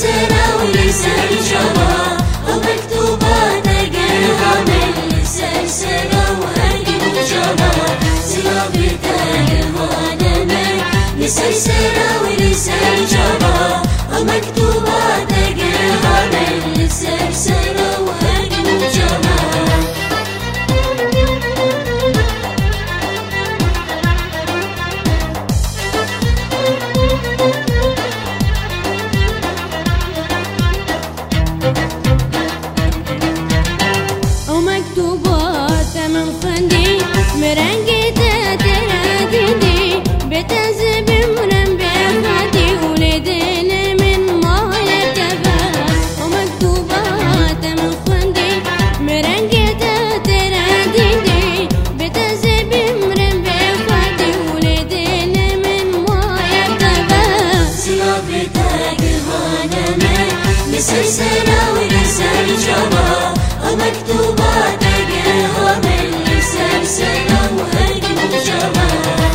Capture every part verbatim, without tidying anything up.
مسلسلة وليس الجواب ومكتوبات أجلها من سلسلة وهدي وجواب سيابتها الغنم مسلسلة وليس الجواب ومكتوبات أجلها من سلسلة وهدي وجواب ومكتوبات من خندي مرنجة تراجدي بتزب من بخدي ولدنا من ما يتبع ومكتوبات من خندي مرنجة تراجدي بتزب من بخدي ولدنا من ما يتبع سيابتها الغنم مسلسلة وليس الجواب ومكتوبات أجلها من سلسلة وهدي وجواب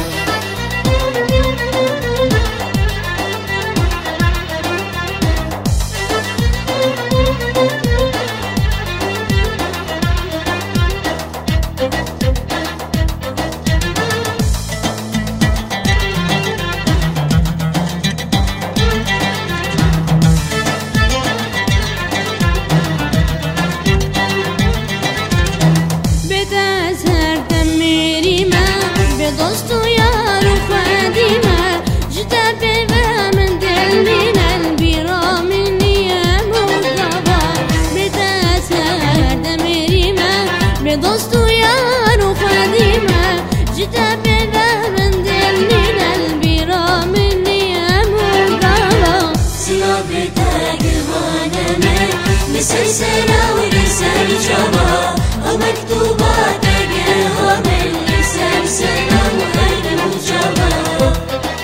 دوستو يارو خادمة جتا بيبا من دلنا البيرا من نيام وقبا بتاسر دميريما بدوستو يارو خادمة جتا بيبا من دلنا البيرا من نيام وقبا سيابتها الغنم مسلسلة وليس الجواب ومكتوبات أجلها من سلسلة وهدي وجواب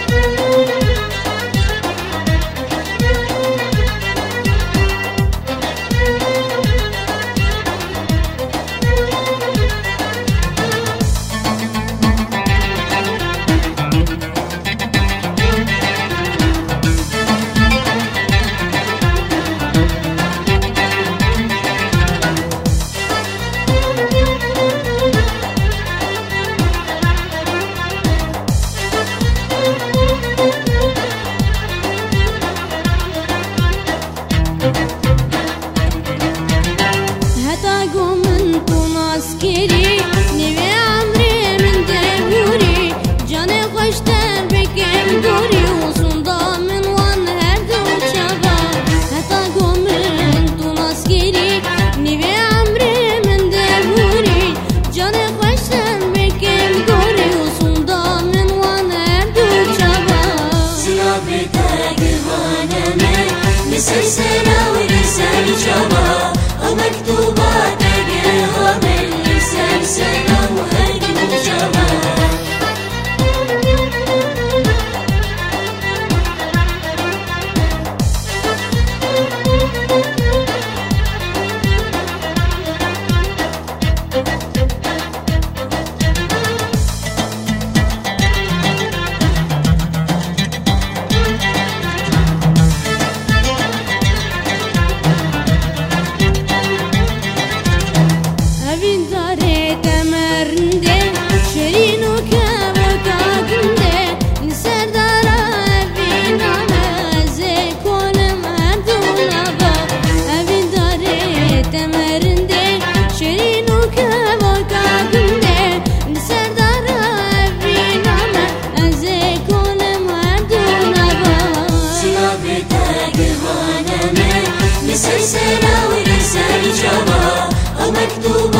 عسكري نبي عمري من دبوري جاني خوشتر بكم دوري وصندا من وان هردو شبا هتا قومن دون عسكري نبي عمري من دبوري جاني خوشتر بكم دوري وصندا من وان هردو شبا سيابتها الغنم مسلسلة وليس الجواب ومكتوبات أجلها من سلسلة وهدي وجواب مسلسلة وليس الجواب ومكتوب